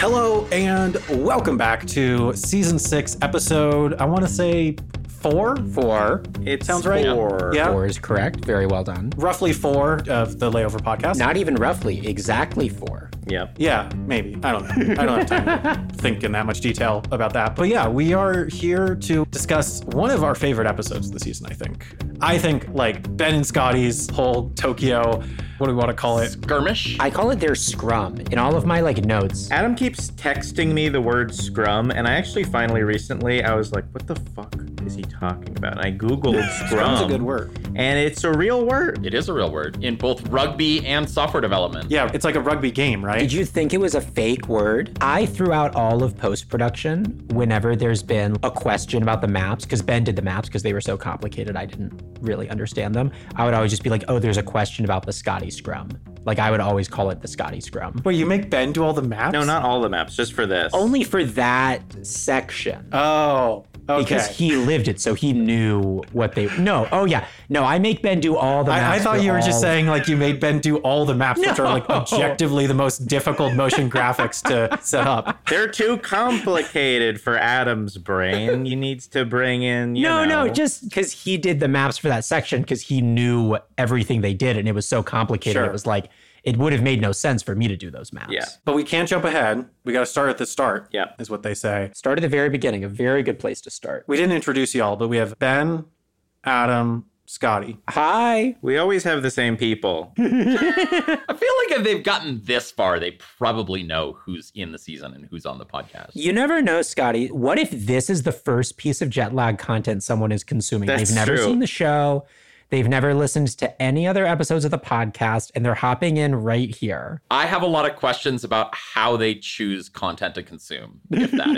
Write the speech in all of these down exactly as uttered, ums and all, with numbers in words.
Hello and welcome back to season six episode, I want to say four? Four. It sounds right. Four. Yeah. Four is correct. Very well done. Roughly four of the Layover podcast. Not even roughly, exactly four. Yep. Yeah, maybe. I don't know. I don't have time to think in that much detail about that. But yeah, we are here to discuss one of our favorite episodes of the season, I think. I think like Ben and Scotty's whole Tokyo, what do we want to call it? Skirmish. I call it their scrum. In all of my like notes, Adam keeps texting me the word scrum, and I actually finally recently, I was like, what the fuck is he talking about? And I Googled scrum. Scrum's a good word. And it's a real word. It is a real word in both rugby and software development. Yeah, it's like a rugby game, right? did you think it was a fake word? I threw out all of post-production whenever there's been a question about the maps, because Ben did the maps because they were so complicated I didn't really understand them. I would always just be like, oh, there's a question about the Scotty scrum. Like I would always call it the Scotty scrum. Wait, you make Ben do all the maps? No, not all the maps, just for this. Only for that section. Oh, okay. Because he lived it, so he knew what they... No, oh yeah. No, I make Ben do all the maps. I, I thought for you were just all- saying like you made Ben do all the maps, which are like objectively the most difficult motion graphics to set up. They're too complicated for Adam's brain. He needs to bring in, you No, know. no, just because he did the maps for that section because he knew everything they did and it was so complicated. Sure. It was like, it would have made no sense for me to do those maps. Yeah. But we can't jump ahead. We got to start at the start, Yeah. is what they say. Start at the very beginning, a very good place to start. We didn't introduce y'all, but we have Ben, Adam, Scotty. Hi. We always have the same people. I feel like if they've gotten this far, they probably know who's in the season and who's on the podcast. You never know, Scotty. What if this is the first piece of jet lag content someone is consuming? That's They've never true. seen the show. They've never listened to any other episodes of the podcast, and they're hopping in right here. I have a lot of questions about how they choose content to consume, if that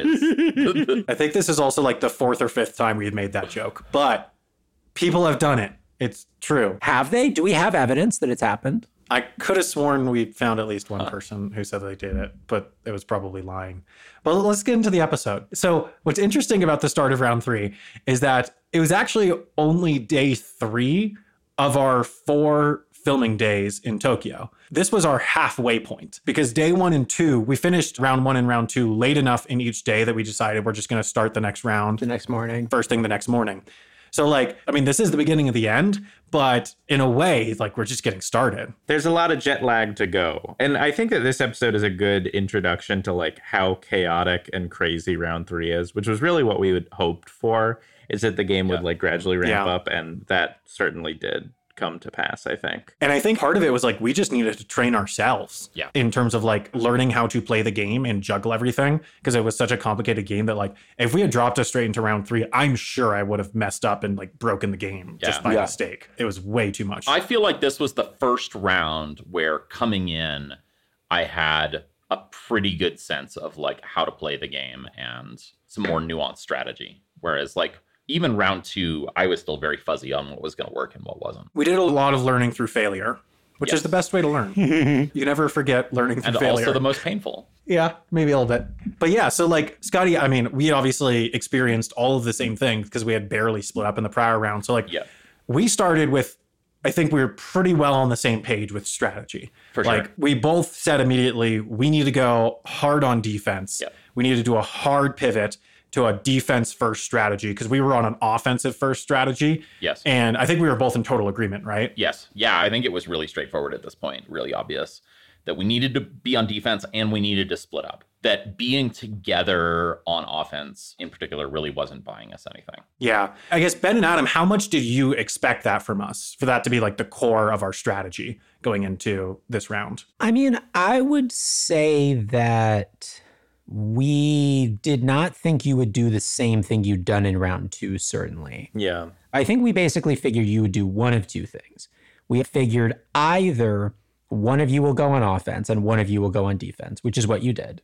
is. I think this is also like the fourth or fifth time we've made that joke, but people have done it. It's true. Have they? Do we have evidence that it's happened? I could have sworn we found at least one person who said they did it, but it was probably lying. But let's get into the episode. So what's interesting about the start of round three is that it was actually only day three of our four filming days in Tokyo. This was our halfway point because day one and two, we finished round one and round two late enough in each day that we decided we're just going to start the next round The next morning. first thing the next morning. So like, I mean, this is the beginning of the end, but in a way, like we're just getting started. There's a lot of jet lag to go. And I think that this episode is a good introduction to like how chaotic and crazy round three is, which was really what we had hoped for, is that the game would like gradually ramp Yeah. up. And that certainly did come to pass, I think. And I think part of it was like, we just needed to train ourselves Yeah. in terms of like learning how to play the game and juggle everything. Because it was such a complicated game that like, if we had dropped us straight into round three, I'm sure I would have messed up and like broken the game just Yeah. by Yeah. mistake. It was way too much. I feel like this was the first round where coming in, I had a pretty good sense of like how to play the game and some more nuanced strategy. Whereas like, even round two, I was still very fuzzy on what was going to work and what wasn't. we did a lot of learning through failure, which Yes. is the best way to learn. You never forget learning through And failure. also the most painful. Yeah, maybe a little bit. But yeah, so like Scotty, I mean, we obviously experienced all of the same things because we had barely split up in the prior round. So like Yeah. we started with, I think we were pretty well on the same page with strategy. For sure. Like we both said immediately, we need to go hard on defense. Yep. We need to do a hard pivot to a defense first strategy because we were on an offensive first strategy. Yes. And I think we were both in total agreement, right? Yes. Yeah, I think it was really straightforward at this point, really obvious that we needed to be on defense and we needed to split up. That being together on offense in particular really wasn't buying us anything. Yeah. I guess Ben and Adam, how much did you expect that from us for that to be like the core of our strategy going into this round? I mean, I would say that we did not think you would do the same thing you'd done in round two, certainly. Yeah. I think we basically figured you would do one of two things. We figured either one of you will go on offense and one of you will go on defense, which is what you did,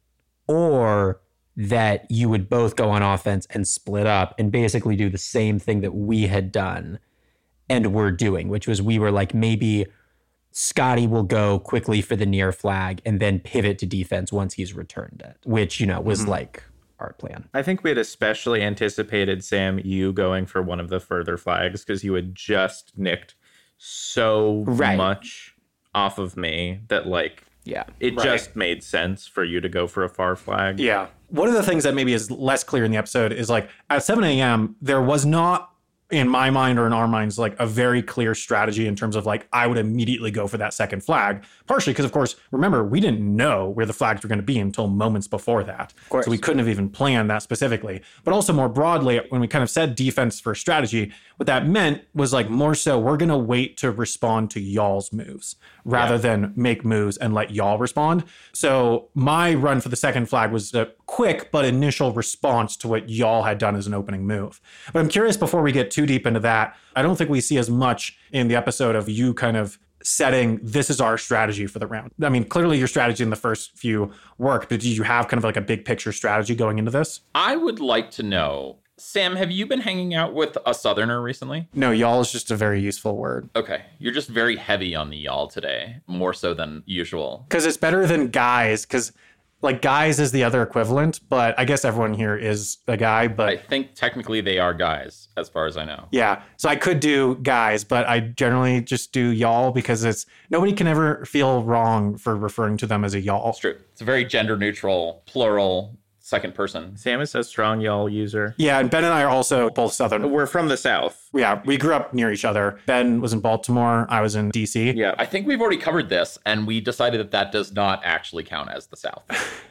or that you would both go on offense and split up and basically do the same thing that we had done and were doing, which was we were like, maybe Scotty will go quickly for the near flag and then pivot to defense once he's returned it, which, you know, was Mm-hmm. like our plan. I think we had especially anticipated, Sam, you going for one of the further flags because you had just nicked so Right. much off of me that, like, Yeah. It Right. just made sense for you to go for a far flag. Yeah. One of the things that maybe is less clear in the episode is like at seven a.m., there was not, in my mind or in our minds, like a very clear strategy in terms of like, I would immediately go for that second flag. Partially because, of course, remember, we didn't know where the flags were going to be until moments before that. Of course. So we couldn't have even planned that specifically. But also more broadly, when we kind of said defense for strategy, what that meant was like more so we're going to wait to respond to y'all's moves rather Yeah. than make moves and let y'all respond. So my run for the second flag was a quick but initial response to what y'all had done as an opening move. But I'm curious, before we get too deep into that, I don't think we see as much in the episode of you kind of setting, this is our strategy for the round. I mean, clearly your strategy in the first few worked, but did you have kind of like a big picture strategy going into this? I would like to know, Sam, have you been hanging out with a Southerner recently? No, y'all is just a very useful word. Okay, you're just very heavy on the y'all today, more so than usual. Because it's better than guys, because like guys is the other equivalent, but I guess everyone here is a guy, but I think technically they are guys, as far as I know. yeah. So I could do guys, but I generally just do y'all because it's nobody can ever feel wrong for referring to them as a y'all. It's true. It's a very gender neutral, plural, second person. Sam is a strong y'all user. Yeah, and Ben and I are also both Southern. We're from the South. Yeah, we grew up near each other. Ben was in Baltimore. I was in D C. Yeah. I think we've already covered this, and we decided that that does not actually count as the South.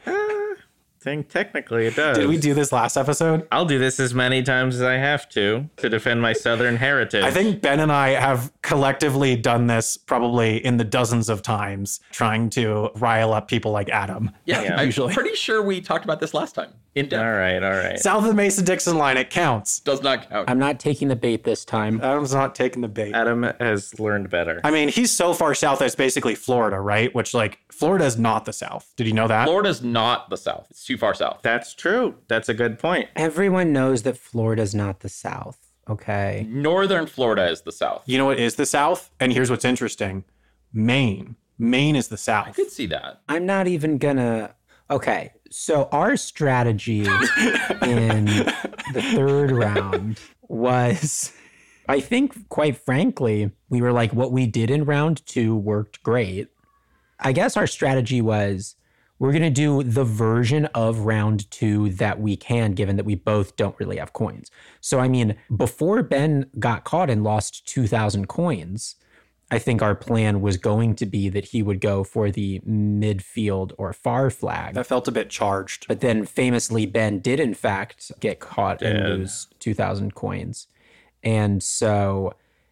I think technically it does. Did we do this last episode? I'll do this as many times as I have to to defend my Southern heritage. I think Ben and I have collectively done this probably in the dozens of times, trying to rile up people like Adam. Yeah, Yeah. I'm Usually. pretty sure we talked about this last time. In depth. All right, all right. South of the Mason-Dixon line, it counts. Does not count. I'm not taking the bait this time. Adam's not taking the bait. Adam has learned better. I mean, he's so far south that it's basically Florida, right? Which, like, Florida is not the South. Did you know that? Florida's not the South. It's too far south. That's true. That's a good point. Everyone knows that Florida's not the South. Okay. Northern Florida is the South. You know what is the South? And here's what's interesting. Maine. Maine is the I South. could see that. I'm not even gonna. Okay. So our strategy in the third round was, I think, quite frankly, we were like, what we did in round two worked great. I guess our strategy was, we're going to do the version of round two that we can, given that we both don't really have coins. So, I mean, before Ben got caught and lost two thousand coins, I think our plan was going to be that he would go for the midfield or far flag. That felt a bit charged. But then famously, Ben did in fact get caught and Did. lose two thousand coins. And so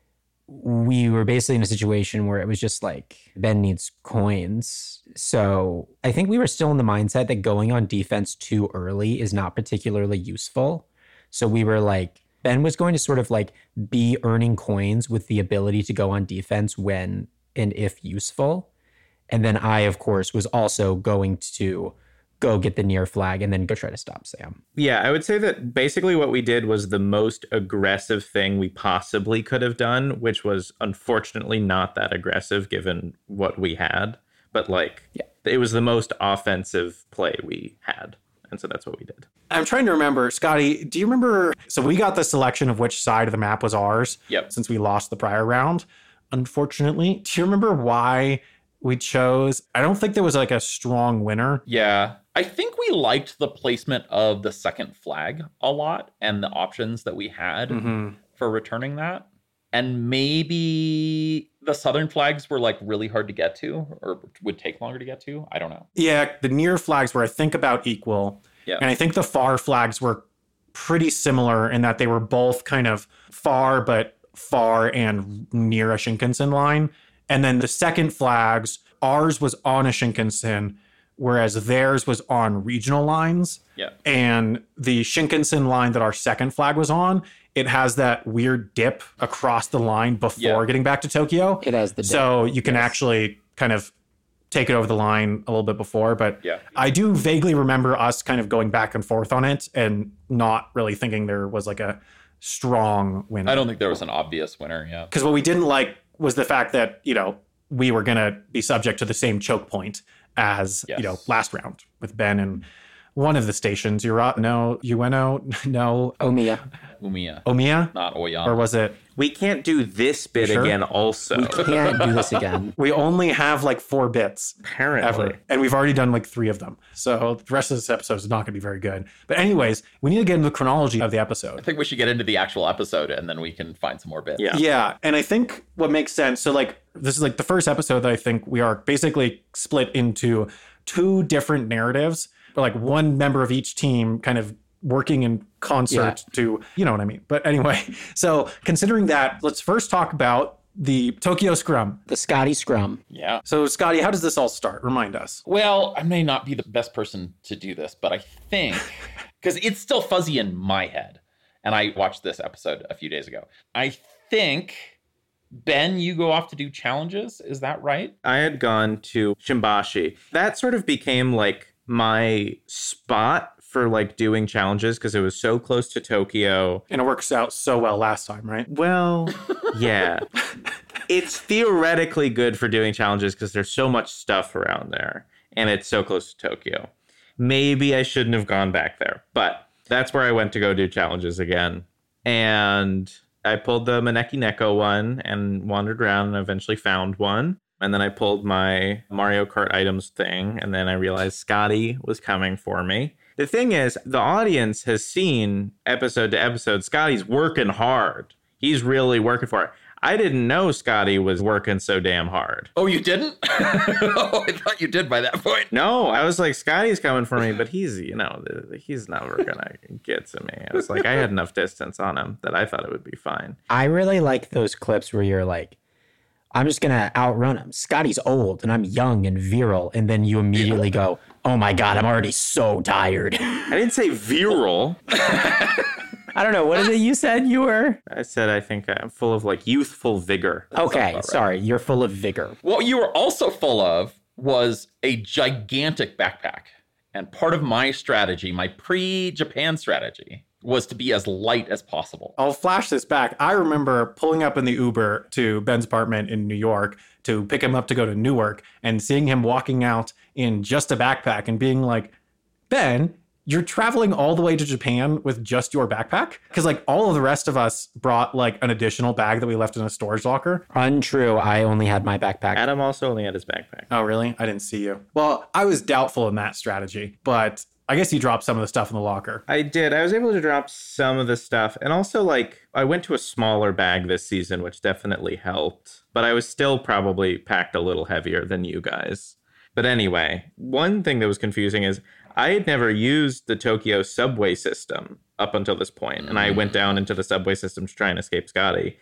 we were basically in a situation where it was just like, Ben needs coins. So I think we were still in the mindset that going on defense too early is not particularly useful. So we were like, Ben was going to sort of like be earning coins with the ability to go on defense when and if useful. And then I, of course, was also going to go get the near flag and then go try to stop Sam. Yeah, I would say that basically what we did was the most aggressive thing we possibly could have done, which was unfortunately not that aggressive given what we had. But like, Yeah. it was the most offensive play we had. And so that's what we did. I'm trying to remember, Scotty, do you remember? So we got the selection of which side of the map was ours. Yep. Since we lost the prior round, unfortunately. Do you remember why we chose? I don't think there was like a strong winner. Yeah. I think we liked the placement of the second flag a lot and the options that we had Mm-hmm. for returning that. And maybe the southern flags were like really hard to get to or would take longer to get to. I don't know. Yeah, the near flags were, I think, about equal. Yeah. And I think the far flags were pretty similar in that they were both kind of far, but far and near a Shinkansen line. And then the second flags, ours was on a Shinkansen, whereas theirs was on regional lines. Yeah. And the Shinkansen line that our second flag was on, it has that weird dip across the line before Yeah. getting back to Tokyo. It has the dip. So you can Yes. actually kind of take it over the line a little bit before. But Yeah. I do vaguely remember us kind of going back and forth on it and not really thinking there was like a strong winner. I don't think there was an obvious winner. Yeah. Because what we didn't like was the fact that, you know, we were going to be subject to the same choke point as, Yes. you know, last round with Ben and one of the stations. Ura, no, Ueno, no, Omiya. Umiya, Omiya? not Oyama. Or was it? We can't do this bit Sure. again also. Can't do this again. We only have like four bits Apparently. ever. And we've already done like three of them. So the rest of this episode is not going to be very good. But anyways, we need to get into the chronology of the I episode. think we should get into the actual episode and then we can find some more bits. Yeah. Yeah. And I think what makes sense. So like this is like the first episode that I think we are basically split into two different narratives. But like one member of each team kind of working in concert Yeah. to, you know what I mean. But anyway, so considering that, let's first talk about the Tokyo Scrum. The Scotty Scrum. Yeah. So Scotty, how does this all start? Remind us. Well, I may not be the best person to do this, but I think, because it's still fuzzy in my head, and I watched this episode a few days ago. I think, Ben, you go off to do challenges. Is that right? I had gone to Shimbashi. That sort of became like my spot for like doing challenges because it was so close to Tokyo. And it works out so well last time, right? Well, yeah. It's theoretically good for doing challenges because there's so much stuff around there and it's so close to Tokyo. Maybe I shouldn't have gone back there, but that's where I went to go do challenges again. And I pulled the Maneki Neko one and wandered around and eventually found one. And then I pulled my Mario Kart items thing, and then I realized Scotty was coming for me. The thing is, the audience has seen episode to episode, Scotty's working hard. He's really working for it. I didn't know Scotty was working so damn hard. Oh, you didn't? Oh, I thought you did by that point. No, I was like, Scotty's coming for me, but he's, you know, he's never gonna get to me. I was like, I had enough distance on him that I thought it would be fine. I really like those clips where you're like, I'm just going to outrun him. Scotty's old and I'm young and virile. And then you immediately go, oh my God, I'm already so tired. I didn't say virile. I don't know. What is it you said you were? I said I think I'm full of like youthful vigor. Okay, sorry. You're full of vigor. What you were also full of was a gigantic backpack. And part of my strategy, my pre-Japan strategy, was to be as light as possible. I'll flash this back. I remember pulling up in the Uber to Ben's apartment in New York to pick him up to go to Newark and seeing him walking out in just a backpack and being like, Ben, you're traveling all the way to Japan with just your backpack? Because like all of the rest of us brought like an additional bag that we left in a storage locker. Untrue. I only had my backpack. Adam also only had his backpack. Oh, really? I didn't see you. Well, I was doubtful in that strategy, but I guess you dropped some of the stuff in the locker. I did. I was able to drop some of the stuff. And also, like, I went to a smaller bag this season, which definitely helped. But I was still probably packed a little heavier than you guys. But anyway, one thing that was confusing is I had never used the Tokyo subway system up until this point. And I went down into the subway system to try and escape Scotty.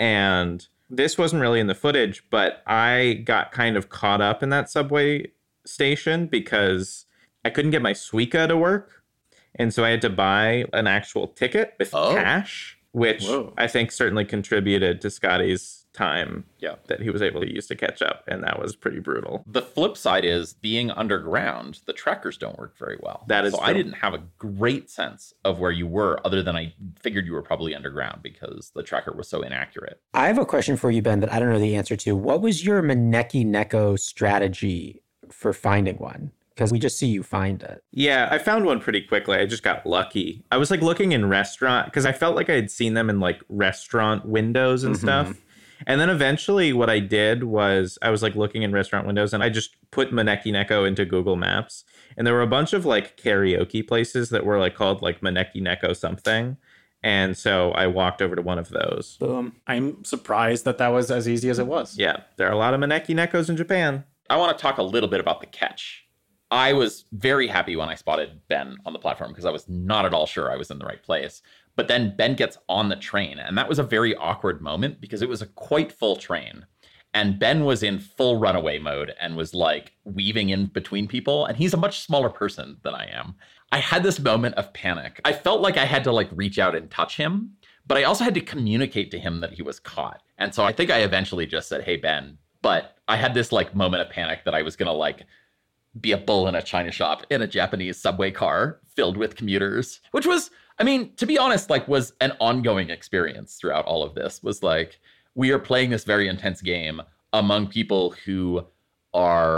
And this wasn't really in the footage, but I got kind of caught up in that subway station because I couldn't get my Suica to work. And so I had to buy an actual ticket with Oh. cash, which Whoa. I think certainly contributed to Scotty's time Yeah. that he was able to use to catch up. And that was pretty brutal. The flip side is being underground, the trackers don't work very well. That is so I true. didn't have a great sense of where you were, other than I figured you were probably underground because the tracker was so inaccurate. I have a question for you, Ben, that I don't know the answer to. What was your Maneki Neko strategy for finding one? Because we just see you find it. Yeah, I found one pretty quickly. I just got lucky. I was like looking in restaurant because I felt like I had seen them in like restaurant windows and Mhm. stuff. And then eventually what I did was I was like looking in restaurant windows and I just put Maneki Neko into Google Maps. And there were a bunch of like karaoke places that were like called like Maneki Neko something. And so I walked over to one of those. Boom. I'm surprised that that was as easy as it was. Yeah, there are a lot of Maneki Nekos in Japan. I want to talk a little bit about the catch. I was very happy when I spotted Ben on the platform because I was not at all sure I was in the right place. But then Ben gets on the train, and that was a very awkward moment because it was a quite full train. And Ben was in full runaway mode and was like weaving in between people. And he's a much smaller person than I am. I had this moment of panic. I felt like I had to like reach out and touch him, but I also had to communicate to him that he was caught. And so I think I eventually just said, hey, Ben. But I had this like moment of panic that I was going to like be a bull in a china shop in a Japanese subway car filled with commuters, which was, I mean, to be honest, like was an ongoing experience throughout all of this. Was like, we are playing this very intense game among people who are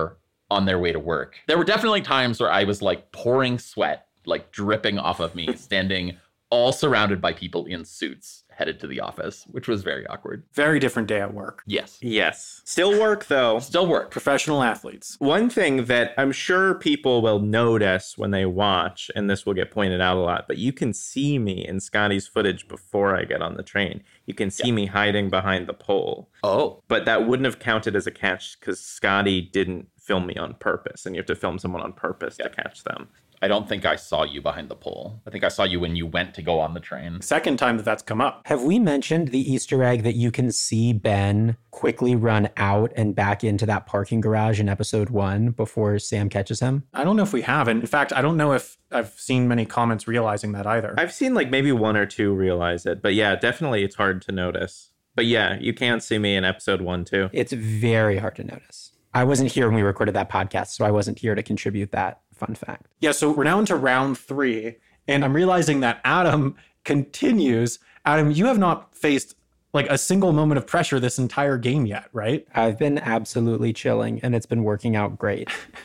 on their way to work. There were definitely times where I was like pouring sweat, like dripping off of me, standing all surrounded by people in suits headed to the office, which was very awkward. Very different day at work. Yes. Yes. Still work, though. Still work. Professional athletes. One thing that I'm sure people will notice when they watch, and this will get pointed out a lot, but you can see me in Scotty's footage before I get on the train. You can see yeah. me hiding behind the pole. Oh. But that wouldn't have counted as a catch because Scotty didn't film me on purpose, and you have to film someone on purpose yeah. to catch them. I don't think I saw you behind the pole. I think I saw you when you went to go on the train. Second time that that's come up. Have we mentioned the Easter egg that you can see Ben quickly run out and back into that parking garage in episode one before Sam catches him? I don't know if we have. And in fact, I don't know if I've seen many comments realizing that either. I've seen like maybe one or two realize it. But yeah, definitely it's hard to notice. But yeah, you can see me in episode one too. It's very hard to notice. I wasn't here when we recorded that podcast, so I wasn't here to contribute that fun fact. Yeah, so we're now into round three, and I'm realizing that Adam continues. Adam, you have not faced like a single moment of pressure this entire game yet, right? I've been absolutely chilling, and it's been working out great.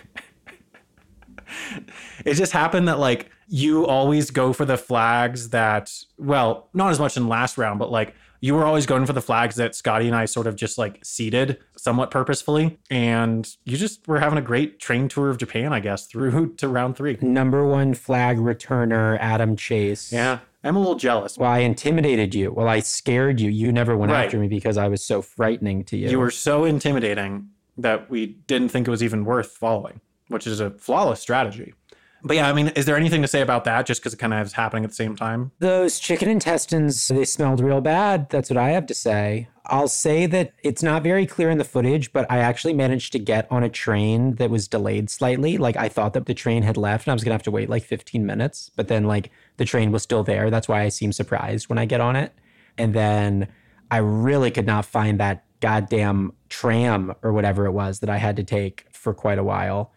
It just happened that like you always go for the flags that, well, not as much in the last round, but like you were always going for the flags that Scotty and I sort of just like seeded somewhat purposefully. And you just were having a great train tour of Japan, I guess, through to round three. Number one flag returner, Adam Chase. Yeah, I'm a little jealous. Well, I intimidated you. Well, I scared you. You never went right. after me because I was so frightening to you. You were so intimidating that we didn't think it was even worth following, which is a flawless strategy. But yeah, I mean, is there anything to say about that just because it kind of is happening at the same time? Those chicken intestines, they smelled real bad. That's what I have to say. I'll say that it's not very clear in the footage, but I actually managed to get on a train that was delayed slightly. Like I thought that the train had left and I was going to have to wait like fifteen minutes, but then like the train was still there. That's why I seem surprised when I get on it. And then I really could not find that goddamn tram or whatever it was that I had to take for quite a while.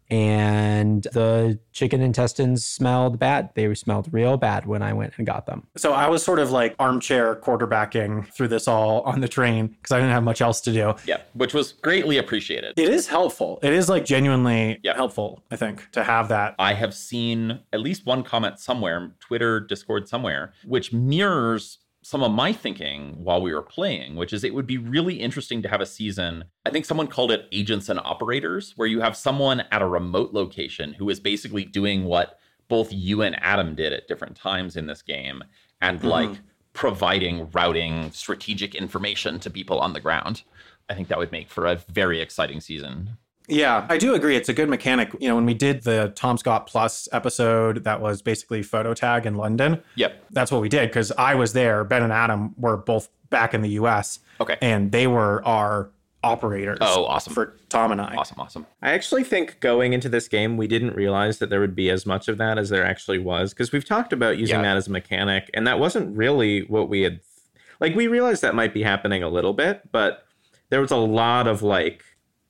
And the chicken intestines smelled bad. They smelled real bad when I went and got them. So I was sort of like armchair quarterbacking through this all on the train because I didn't have much else to do. Yeah, which was greatly appreciated. It is helpful. It is like genuinely yeah. helpful, I think, to have that. I have seen at least one comment somewhere, Twitter, Discord, somewhere, which mirrors some of my thinking while we were playing, which is it would be really interesting to have a season. I think someone called it agents and operators, where you have someone at a remote location who is basically doing what both you and Adam did at different times in this game and mm-hmm. like providing routing strategic information to people on the ground. I think that would make for a very exciting season. Yeah, I do agree. It's a good mechanic. You know, when we did the Tom Scott Plus episode that was basically photo tag in London. Yep. That's what we did because I was there. Ben and Adam were both back in the U S. Okay. And they were our operators. Oh, awesome. For Tom and I. Awesome, awesome. I actually think going into this game, we didn't realize that there would be as much of that as there actually was because we've talked about using yeah. that as a mechanic. And that wasn't really what we had. Like, we realized that might be happening a little bit, but there was a lot of like,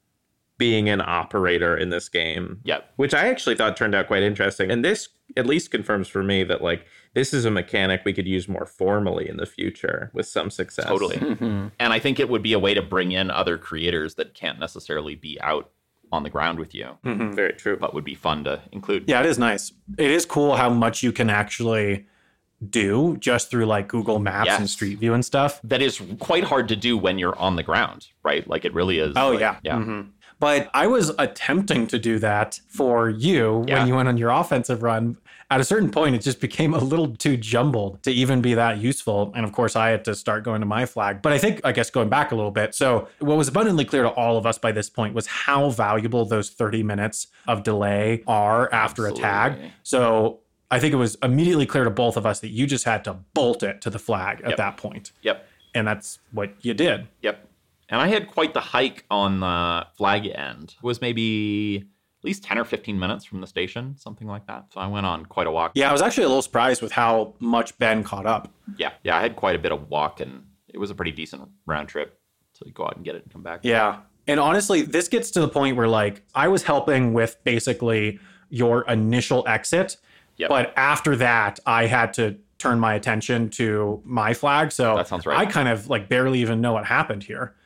being an operator in this game. Yep. Which I actually thought turned out quite interesting. And this at least confirms for me that like this is a mechanic we could use more formally in the future with some success. Totally. Mm-hmm. And I think it would be a way to bring in other creators that can't necessarily be out on the ground with you. Mm-hmm. Very true. But would be fun to include. Yeah, it is nice. It is cool how much you can actually do just through like Google Maps yes. and Street View and stuff. That is quite hard to do when you're on the ground, right? Like it really is. Oh, like, yeah. Yeah. Mm-hmm. But I was attempting to do that for you yeah. when you went on your offensive run. At a certain point, it just became a little too jumbled to even be that useful. And of course, I had to start going to my flag. But I think, I guess, going back a little bit. So what was abundantly clear to all of us by this point was how valuable those thirty minutes of delay are after Absolutely. a tag. So I think it was immediately clear to both of us that you just had to bolt it to the flag at yep. that point. Yep. And that's what you did. Yep. And I had quite the hike on the flag end. It was maybe at least ten or fifteen minutes from the station, something like that. So I went on quite a walk. Yeah, I was actually a little surprised with how much Ben caught up. Yeah, yeah, I had quite a bit of walk, and it was a pretty decent round trip to go out and get it and come back. Yeah. And honestly, this gets to the point where, like, I was helping with basically your initial exit. Yep. But after that, I had to turn my attention to my flag. So that sounds right. I kind of like barely even know what happened here.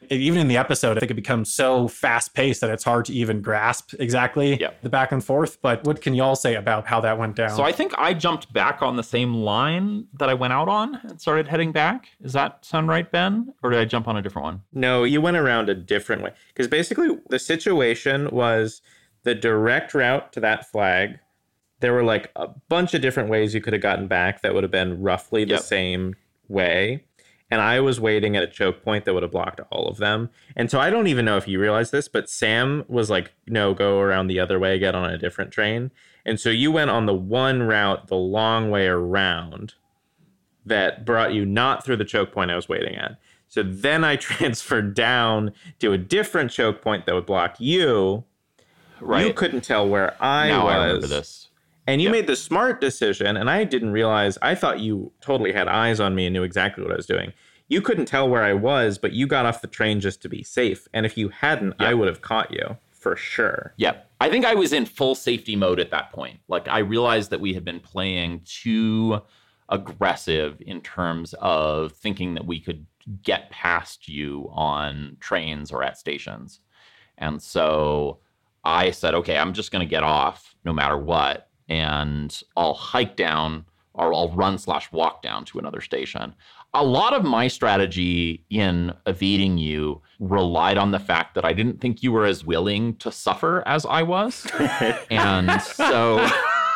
Even in the episode, I think it becomes so fast paced that it's hard to even grasp exactly Yep. the back and forth. But what can y'all say about how that went down? So I think I jumped back on the same line that I went out on and started heading back. Does that sound right, Ben? Or did I jump on a different one? No, you went around a different way. Because basically the situation was the direct route to that flag. There were like a bunch of different ways you could have gotten back that would have been roughly the Yep. same way. And I was waiting at a choke point that would have blocked all of them. And so I don't even know if you realize this, but Sam was like, no, go around the other way, get on a different train. And so you went on the one route, the long way around, that brought you not through the choke point I was waiting at. So then I transferred down to a different choke point that would block you. Right. You couldn't tell where I now was. I remember this. And you Yep. made the smart decision, and I didn't realize, I thought you totally had eyes on me and knew exactly what I was doing. You couldn't tell where I was, but you got off the train just to be safe. And if you hadn't, I Yep. would have caught you for sure. Yep. I think I was in full safety mode at that point. Like, I realized that we had been playing too aggressive in terms of thinking that we could get past you on trains or at stations. And so I said, okay, I'm just going to get off no matter what. And I'll hike down or I'll run slash walk down to another station. A lot of my strategy in evading you relied on the fact that I didn't think you were as willing to suffer as I was. And so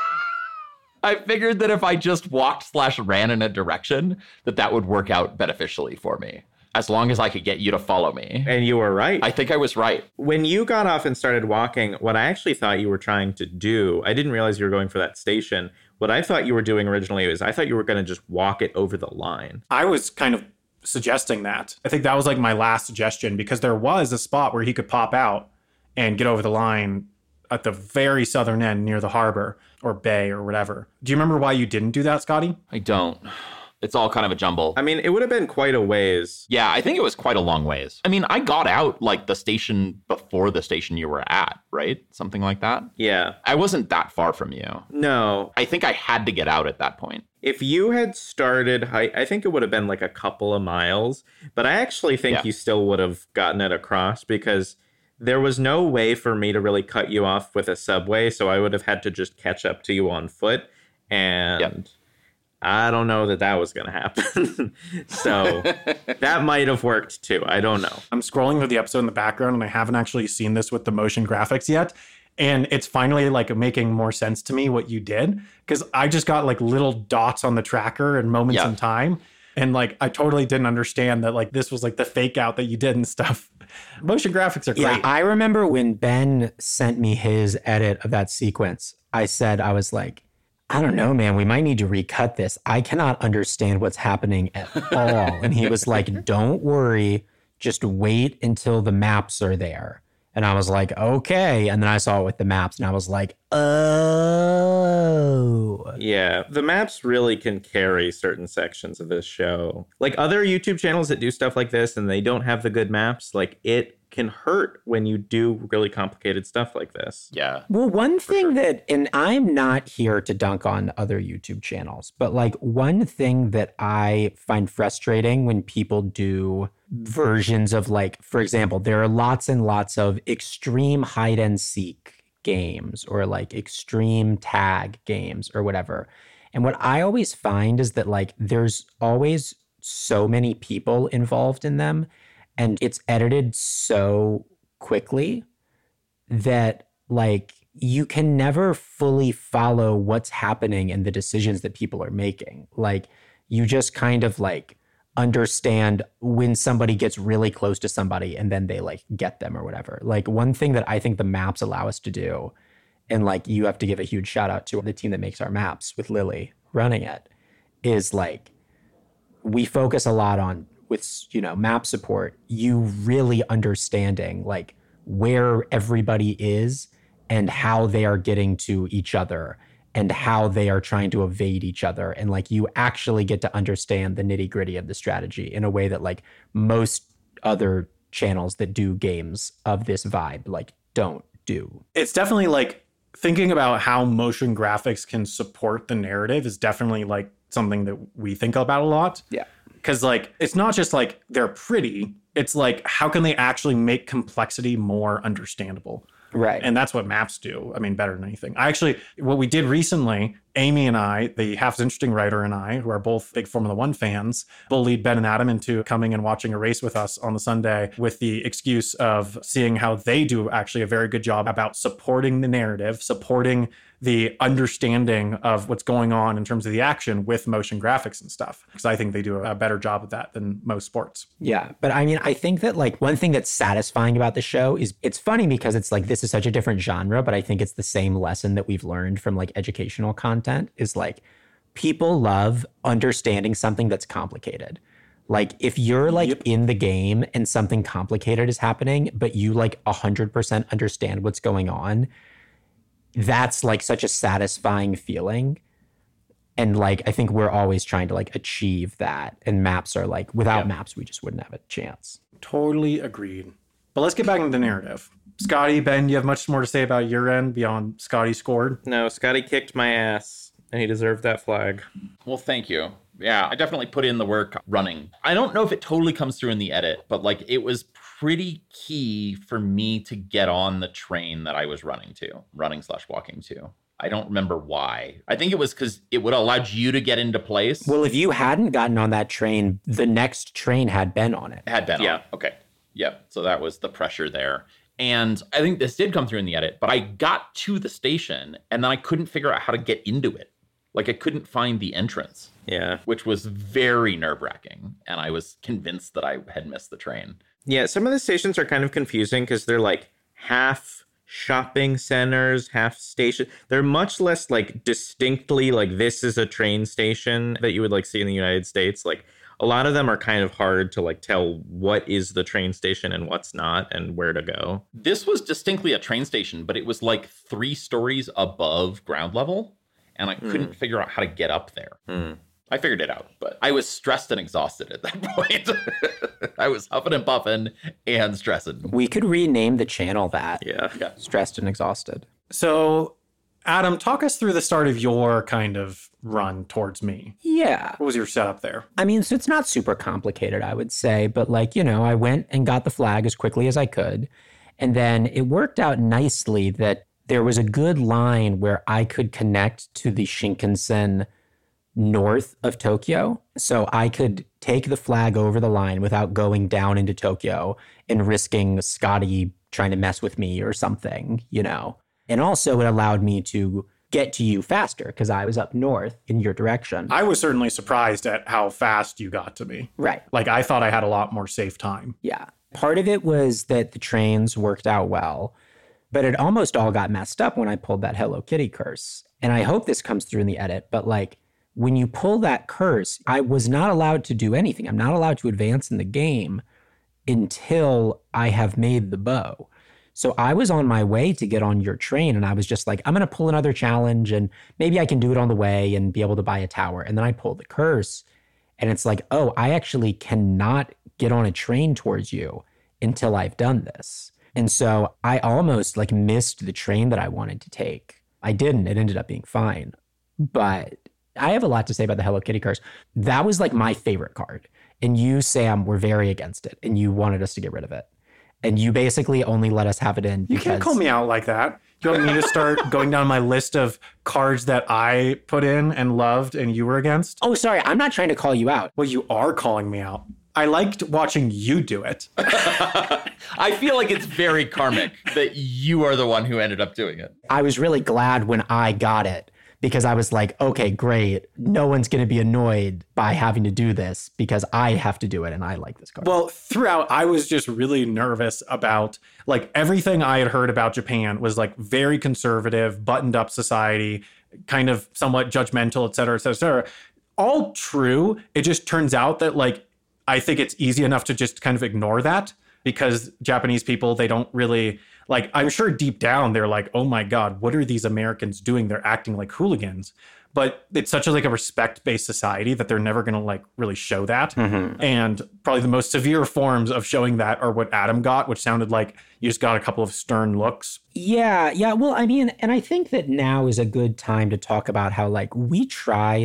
I figured that if I just walked slash ran in a direction, that that would work out beneficially for me, as long as I could get you to follow me. And you were right. I think I was right. When you got off and started walking, what I actually thought you were trying to do, I didn't realize you were going for that station. What I thought you were doing originally is I thought you were going to just walk it over the line. I was kind of suggesting that. I think that was like my last suggestion because there was a spot where he could pop out and get over the line at the very southern end near the harbor or bay or whatever. Do you remember why you didn't do that, Scotty? I don't. It's all kind of a jumble. I mean, it would have been quite a ways. Yeah, I think it was quite a long ways. I mean, I got out like the station before the station you were at, right? Something like that. Yeah. I wasn't that far from you. No. I think I had to get out at that point. If you had started, I, I think it would have been like a couple of miles, but I actually think Yeah. you still would have gotten it across because there was no way for me to really cut you off with a subway. So I would have had to just catch up to you on foot. And Yep. I don't know that that was going to happen. So that might have worked too. I don't know. I'm scrolling through the episode in the background and I haven't actually seen this with the motion graphics yet. And it's finally like making more sense to me what you did because I just got like little dots on the tracker and moments Yeah. in time. And like, I totally didn't understand that like this was like the fake out that you did and stuff. Motion graphics are great. Yeah, I remember when Ben sent me his edit of that sequence, I said, I was like, I don't know, man, we might need to recut this. I cannot understand what's happening at all. And he was like, don't worry, just wait until the maps are there. And I was like, okay. And then I saw it with the maps and I was like, oh. Yeah, the maps really can carry certain sections of this show. Like other YouTube channels that do stuff like this and they don't have the good maps, like it can hurt when you do really complicated stuff like this. Yeah. Well, one thing that, and I'm not here to dunk on other YouTube channels, but like one thing that I find frustrating when people do versions of like, for example, there are lots and lots of extreme hide and seek games or like extreme tag games or whatever. And what I always find is that like there's always so many people involved in them and it's edited so quickly that like you can never fully follow what's happening and the decisions that people are making. Like you just kind of like understand when somebody gets really close to somebody and then they like get them or whatever. Like one thing that I think the maps allow us to do, and like you have to give a huge shout out to the team that makes our maps with Lily running it, is like we focus a lot on with, you know, map support, you really understanding like where everybody is and how they are getting to each other and how they are trying to evade each other. And like you actually get to understand the nitty gritty of the strategy in a way that like most other channels that do games of this vibe like don't do. It's definitely like thinking about how motion graphics can support the narrative is definitely like something that we think about a lot. Yeah. Because like, it's not just like they're pretty. It's like, how can they actually make complexity more understandable? Right. And that's what maps do. I mean, better than anything. I actually, what we did recently, Amy and I, the Half as Interesting writer and I, who are both big Formula One fans, bullied Ben and Adam into coming and watching a race with us on the Sunday with the excuse of seeing how they do actually a very good job about supporting the narrative, supporting the understanding of what's going on in terms of the action with motion graphics and stuff. Because I think they do a better job of that than most sports. Yeah. But I mean, I think that like one thing that's satisfying about the show is it's funny because it's like, this is such a different genre, but I think it's the same lesson that we've learned from like educational content is like people love understanding something that's complicated. Like if you're like yep. in the game and something complicated is happening, but you like one hundred percent understand what's going on, that's like such a satisfying feeling. And like, I think we're always trying to like achieve that. And maps are like, without yeah. maps, we just wouldn't have a chance. Totally agreed. But let's get back into the narrative. Scotty, Ben, you have much more to say about your end beyond Scotty scored? No, Scotty kicked my ass and he deserved that flag. Well, thank you. Yeah, I definitely put in the work running. I don't know if it totally comes through in the edit, but like it was pretty key for me to get on the train that I was running to, running slash walking to. I don't remember why. I think it was because it would allow you to get into place. Well, if you hadn't gotten on that train, the next train had been on it. Had been yeah. on. Okay. Yep. So that was the pressure there. And I think this did come through in the edit, but I got to the station and then I couldn't figure out how to get into it. Like I couldn't find the entrance. Yeah. Which was very nerve-wracking. And I was convinced that I had missed the train. Yeah, some of the stations are kind of confusing because they're like half shopping centers, half station. They're much less like distinctly like this is a train station that you would like see in the United States. Like a lot of them are kind of hard to like tell what is the train station and what's not and where to go. This was distinctly a train station, but it was like three stories above ground level. And I couldn't mm. figure out how to get up there. Mm. I figured it out, but I was stressed and exhausted at that point. I was huffing and puffing and stressing. We could rename the channel that. Yeah. yeah. Stressed and exhausted. So, Adam, talk us through the start of your kind of run towards me. Yeah. What was your setup there? I mean, so it's not super complicated, I would say. But like, you know, I went and got the flag as quickly as I could. And then it worked out nicely that there was a good line where I could connect to the Shinkansen north of Tokyo. So I could take the flag over the line without going down into Tokyo and risking Scotty trying to mess with me or something, you know. And also it allowed me to get to you faster because I was up north in your direction. I was certainly surprised at how fast you got to me. Right. Like I thought I had a lot more safe time. Yeah. Part of it was that the trains worked out well, but it almost all got messed up when I pulled that Hello Kitty curse. And I hope this comes through in the edit, but like when you pull that curse, I was not allowed to do anything. I'm not allowed to advance in the game until I have made the bow. So I was on my way to get on your train and I was just like, I'm going to pull another challenge and maybe I can do it on the way and be able to buy a tower. And then I pulled the curse and it's like, oh, I actually cannot get on a train towards you until I've done this. And so I almost like missed the train that I wanted to take. I didn't. It ended up being fine. But I have a lot to say about the Hello Kitty curse. That was like my favorite card. And you, Sam, were very against it. And you wanted us to get rid of it. And you basically only let us have it in. You can't call me out like that. You want me to start going down my list of cards that I put in and loved and you were against? Oh, sorry. I'm not trying to call you out. Well, you are calling me out. I liked watching you do it. I feel like it's very karmic that you are the one who ended up doing it. I was really glad when I got it because I was like, okay, great. No one's going to be annoyed by having to do this because I have to do it and I like this card. Well, throughout, I was just really nervous about like everything I had heard about Japan was like very conservative, buttoned up society, kind of somewhat judgmental, et cetera, et cetera, et cetera. All true. It just turns out that like, I think it's easy enough to just kind of ignore that because Japanese people, they don't really like, I'm sure deep down they're like, oh my God, what are these Americans doing? They're acting like hooligans. But it's such a like a respect-based society that they're never going to like really show that. Mm-hmm. And probably the most severe forms of showing that are what Adam got, which sounded like you just got a couple of stern looks. Yeah, yeah. Well, I mean, and I think that now is a good time to talk about how like we try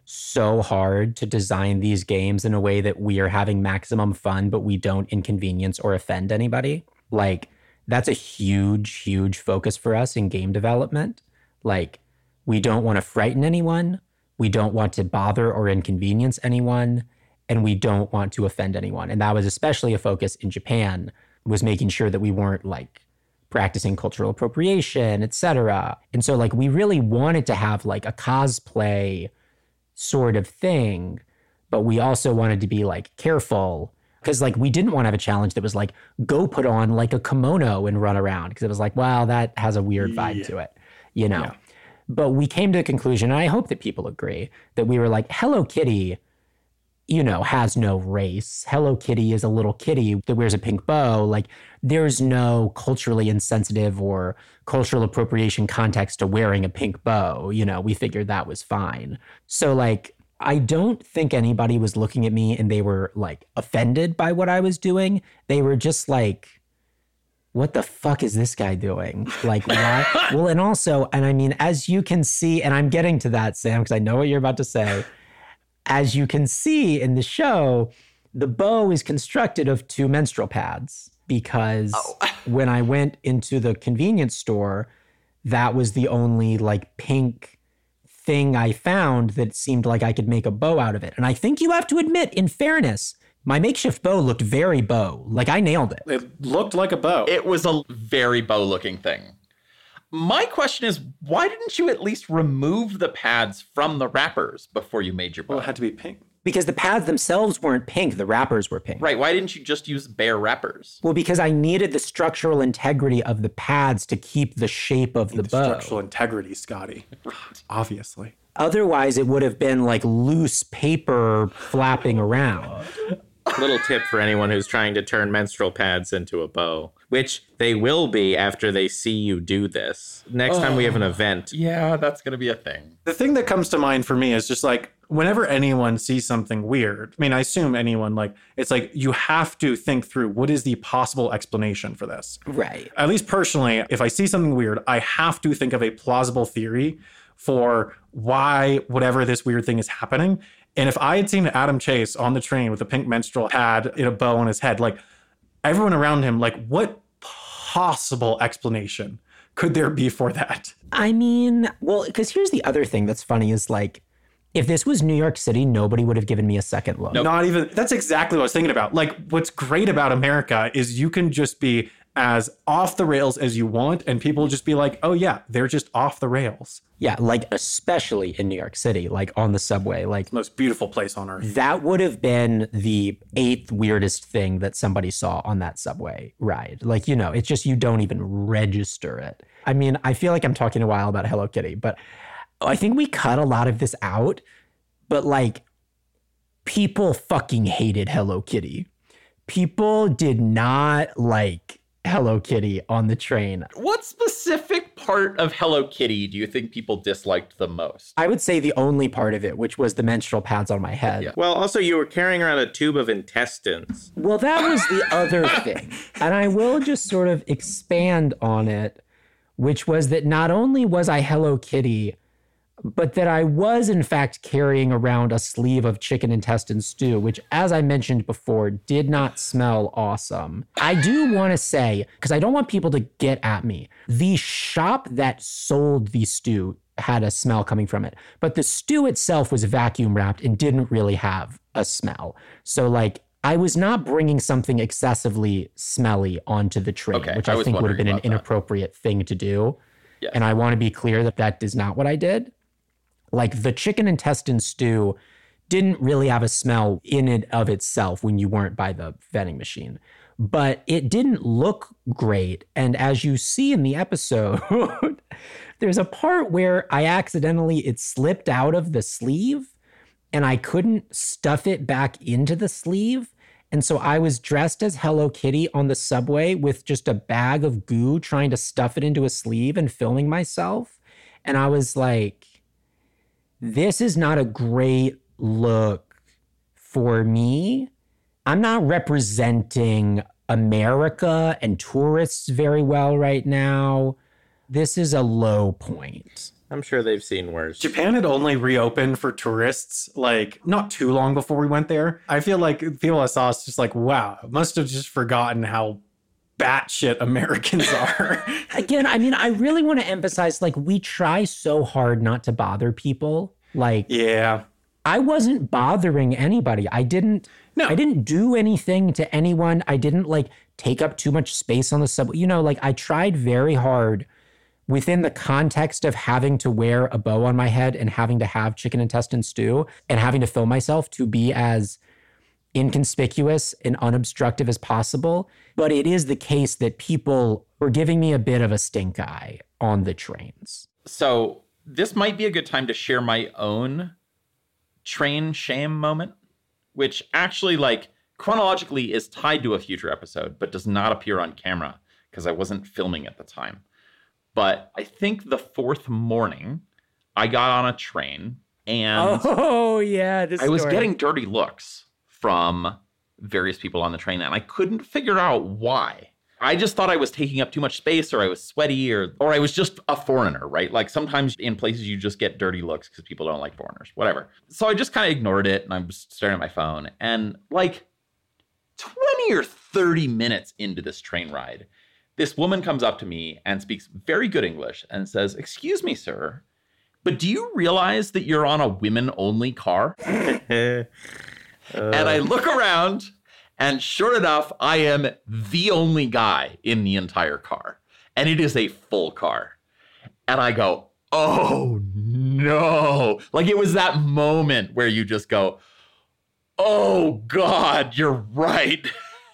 so hard to design these games in a way that we are having maximum fun, but we don't inconvenience or offend anybody. Like, that's a huge, huge focus for us in game development. Like, we don't want to frighten anyone. We don't want to bother or inconvenience anyone. And we don't want to offend anyone. And that was especially a focus in Japan, was making sure that we weren't like practicing cultural appropriation, et cetera. And so like, we really wanted to have like a cosplay sort of thing, but we also wanted to be like careful, because like we didn't want to have a challenge that was like, go put on like a kimono and run around, because it was like, wow, that has a weird vibe Yeah. to it, you know? Yeah. But we came to the conclusion, and I hope that people agree, that we were like, Hello Kitty, you know, has no race. Hello Kitty is a little kitty that wears a pink bow. Like, there's no culturally insensitive or cultural appropriation context to wearing a pink bow. You know, we figured that was fine. So, like, I don't think anybody was looking at me and they were, like, offended by what I was doing. They were just like, what the fuck is this guy doing? Like, why? Well, and also, and I mean, as you can see, and I'm getting to that, Sam, because I know what you're about to say. As you can see in the show, the bow is constructed of two menstrual pads, because Oh. when I went into the convenience store, that was the only like pink thing I found that seemed like I could make a bow out of it. And I think you have to admit, in fairness, my makeshift bow looked very bow. Like, I nailed it. It looked like a bow. It was a very bow-looking thing. My question is, why didn't you at least remove the pads from the wrappers before you made your bow? well, it had to be pink. Because the pads themselves weren't pink, the wrappers were pink. Right, why didn't you just use bare wrappers? Well, because I needed the structural integrity of the pads to keep the shape of the The bow. structural integrity, Scotty. Obviously. Otherwise, it would have been like loose paper flapping around. Little tip for anyone who's trying to turn menstrual pads into a bow, which they will be after they see you do this. Next time we have an event. Yeah, that's going to be a thing. The thing that comes to mind for me is just like, whenever anyone sees something weird, I mean, I assume anyone, like, it's like you have to think through what is the possible explanation for this. Right. At least personally, if I see something weird, I have to think of a plausible theory for why whatever this weird thing is happening. And if I had seen Adam Chase on the train with a pink menstrual pad in a bow on his head, like, everyone around him, like, what possible explanation could there be for that? I mean, well, because here's the other thing that's funny is like, if this was New York City, nobody would have given me a second look. Not even, that's exactly what I was thinking about. Like, what's great about America is you can just be as off the rails as you want, and people will just be like, oh yeah, they're just off the rails. Yeah, like especially in New York City, like on the subway, like Most beautiful place on earth. that would have been the eighth weirdest thing that somebody saw on that subway ride. Like, you know, it's just, you don't even register it. I mean, I feel like I'm talking a while about Hello Kitty, but I think we cut a lot of this out, but like, people fucking hated Hello Kitty. People did not like Hello Kitty on the train. What specific part of Hello Kitty do you think people disliked the most? I would say the only part of it, which was the menstrual pads on my head. Yeah. Well, also, you were carrying around a tube of intestines. Well, that was the other thing. And I will just sort of expand on it, which was that not only was I Hello Kitty, but that I was in fact carrying around a sleeve of chicken intestine stew, which, as I mentioned before, did not smell awesome. I do want to say, because I don't want people to get at me, the shop that sold the stew had a smell coming from it, but the stew itself was vacuum wrapped and didn't really have a smell. So like, I was not bringing something excessively smelly onto the train, Okay, which I I, was think would have been wondering an about that. inappropriate thing to do. Yes. And I want to be clear that that is not what I did. Like, the chicken intestine stew didn't really have a smell in and of itself when you weren't by the vending machine, but it didn't look great. And as you see in the episode, there's a part where I accidentally, it slipped out of the sleeve and I couldn't stuff it back into the sleeve. And so I was dressed as Hello Kitty on the subway with just a bag of goo trying to stuff it into a sleeve and filming myself. And I was like, this is not a great look for me. I'm not representing America and tourists very well right now. This is a low point. I'm sure they've seen worse. Japan had only reopened for tourists like not too long before we went there. I feel like people that saw us just like, wow, must have just forgotten how batshit Americans are. Again, I mean, I really want to emphasize, like, we try so hard not to bother people. Like, Yeah. I wasn't bothering anybody. I didn't No. I didn't do anything to anyone. I didn't like take up too much space on the subway. You know, like I tried very hard within the context of having to wear a bow on my head and having to have chicken intestine stew and having to film myself to be as inconspicuous and unobstructive as possible. But it is the case that people were giving me a bit of a stink eye on the trains. So this might be a good time to share my own train shame moment, which actually, like, chronologically is tied to a future episode, but does not appear on camera because I wasn't filming at the time. But I think the fourth morning, I got on a train and Oh, yeah. This I was story. getting dirty looks from various people on the train, and I couldn't figure out why. I just thought I was taking up too much space, or I was sweaty, or or I was just a foreigner, right? Like sometimes in places you just get dirty looks because people don't like foreigners, whatever. So I just kind of ignored it, and I was staring at my phone. And like twenty or thirty minutes into this train ride, this woman comes up to me and speaks very good English and says, "Excuse me, sir, but do you realize that you're on a women-only car?" Uh, And I look around, and sure enough, I am the only guy in the entire car. And it is a full car. And I go, oh, no. Like, it was that moment where you just go, oh, God, you're right.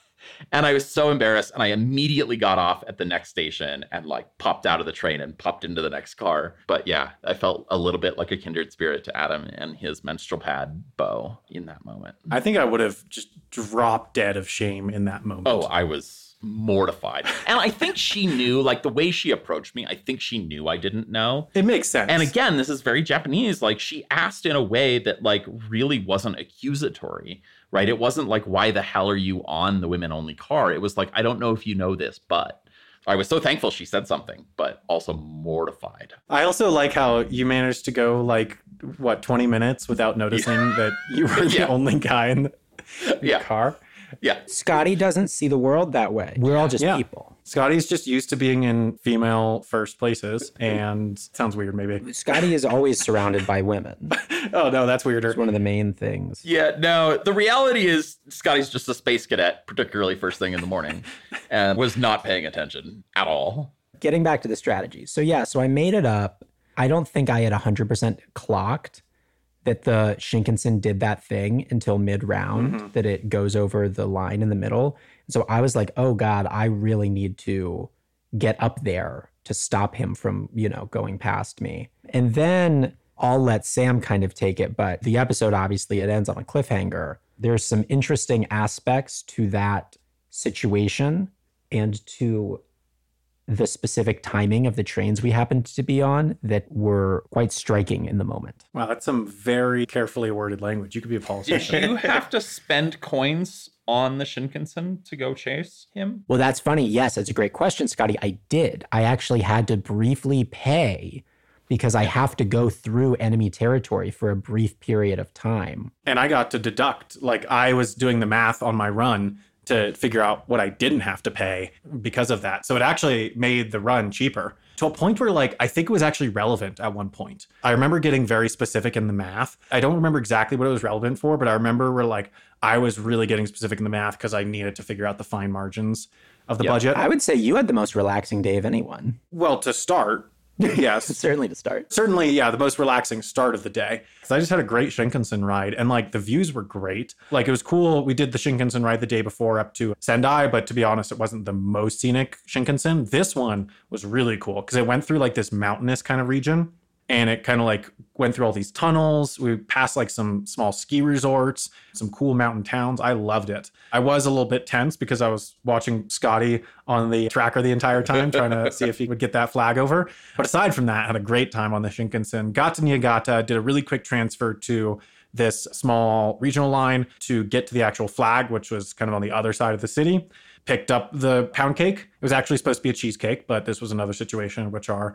And I was so embarrassed, and I immediately got off at the next station and, like, popped out of the train and popped into the next car. But, yeah, I felt a little bit like a kindred spirit to Adam and his menstrual pad bow in that moment. I think I would have just dropped dead of shame in that moment. Oh, I was mortified. And I think she knew, like, the way she approached me, I think she knew I didn't know. It makes sense. And again, this is very Japanese. Like, she asked in a way that, like, really wasn't accusatory, right? It wasn't like, why the hell are you on the women-only car? It was like, I don't know if you know this, but I was so thankful she said something, but also mortified. I also like how you managed to go like, what, twenty minutes without noticing that you were the Yeah. only guy in the Yeah. car. Yeah. Scotty doesn't see the world that way. We're all just Yeah. people. Scotty's just used to being in female first places, and sounds weird maybe. Scotty is always surrounded by women. Oh no, that's weirder. It's one of the main things. Yeah, no, the reality is Scotty's just a space cadet, particularly first thing in the morning, and was not paying attention at all. Getting back to the strategy. So yeah, so I made it up. I don't think I had one hundred percent clocked that the Shinkansen did that thing until mid-round, Mm-hmm. that it goes over the line in the middle. So I was like, oh God, I really need to get up there to stop him from, you know, going past me. And then I'll let Sam kind of take it, but the episode, obviously, it ends on a cliffhanger. There's some interesting aspects to that situation and to the specific timing of the trains we happened to be on that were quite striking in the moment. Wow, that's some very carefully worded language. You could be a Did politician. you have to spend coins on the Shinkansen to go chase him? Well, that's funny. Yes, that's a great question, Scotty. I did. I actually had to briefly pay because I have to go through enemy territory for a brief period of time. And I got to deduct, like I was doing the math on my run to figure out what I didn't have to pay because of that. So it actually made the run cheaper to a point where, like, I think it was actually relevant at one point. I remember getting very specific in the math. I don't remember exactly what it was relevant for, but I remember where, like, I was really getting specific in the math because I needed to figure out the fine margins of the Yeah. budget. I would say you had the most relaxing day of anyone, Well, to start, yes. certainly to start. Certainly, yeah, the most relaxing start of the day. So I just had a great Shinkansen ride, and like the views were great. Like it was cool. We did the Shinkansen ride the day before up to Sendai, but to be honest, it wasn't the most scenic Shinkansen. This one was really cool because it went through like this mountainous kind of region, and it kind of like went through all these tunnels. We passed like some small ski resorts, some cool mountain towns. I loved it. I was a little bit tense because I was watching Scotty on the tracker the entire time, trying to see if he would get that flag over. But aside from that, I had a great time on the Shinkansen. Got to Niigata, did a really quick transfer to this small regional line to get to the actual flag, which was kind of on the other side of the city. Picked up the pound cake. It was actually supposed to be a cheesecake, but this was another situation in which our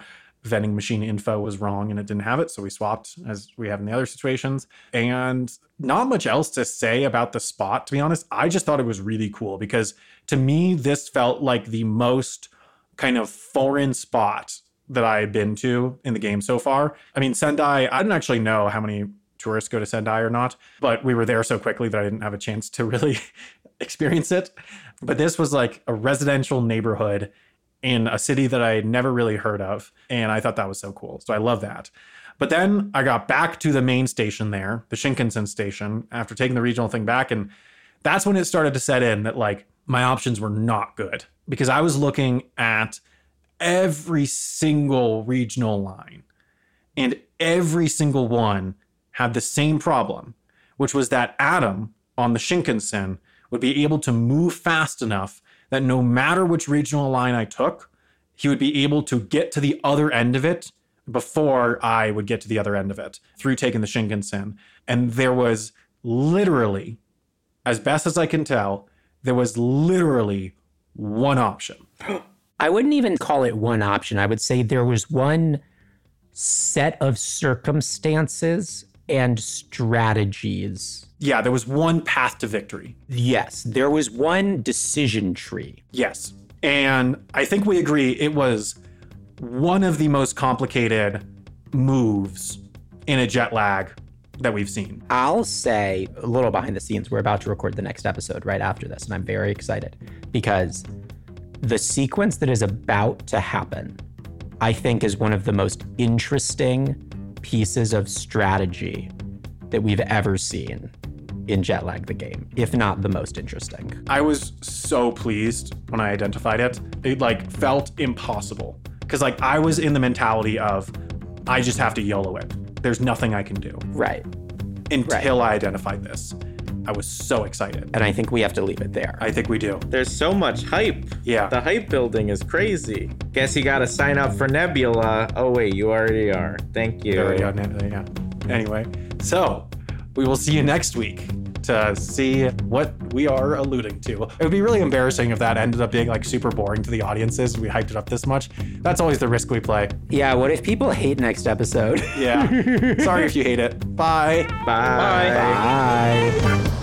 vending machine info was wrong and it didn't have it. So we swapped as we have in the other situations. And not much else to say about the spot, to be honest. I just thought it was really cool because to me, this felt like the most kind of foreign spot that I had been to in the game so far. I mean, Sendai, I didn't actually know how many tourists go to Sendai or not, but we were there so quickly that I didn't have a chance to really experience it. But this was like a residential neighborhood in a city that I had never really heard of. And I thought that was so cool. So I love that. But then I got back to the main station there, the Shinkansen station, after taking the regional thing back. And that's when it started to set in that like my options were not good because I was looking at every single regional line and every single one had the same problem, which was that Adam on the Shinkansen would be able to move fast enough that no matter which regional line I took, he would be able to get to the other end of it before I would get to the other end of it through taking the Shinkansen. And there was literally, as best as I can tell, there was literally one option. I wouldn't even call it one option. I would say there was one set of circumstances and strategies. Yeah, there was one path to victory. Yes, there was one decision tree. Yes. And I think we agree it was one of the most complicated moves in a jet lag that we've seen. I'll say a little behind the scenes. We're about to record the next episode right after this, and I'm very excited because the sequence that is about to happen, I think, is one of the most interesting pieces of strategy that we've ever seen in Jetlag the game, if not the most interesting. I was so pleased when I identified it. It like felt impossible because like I was in the mentality of I just have to YOLO it. There's nothing I can do. Right. Until right. I identified this. I was so excited. And I think we have to leave it there. I think we do. There's so much hype. Yeah. The hype building is crazy. Guess you gotta sign up for Nebula. Oh wait, you already are. Thank you. There we go. Yeah. Anyway, so we will see you next week to see what we are alluding to. It would be really embarrassing if that ended up being like super boring to the audiences. We hyped it up this much. That's always the risk we play. Yeah, what if people hate next episode? Yeah. Sorry if you hate it. Bye. Bye. Bye.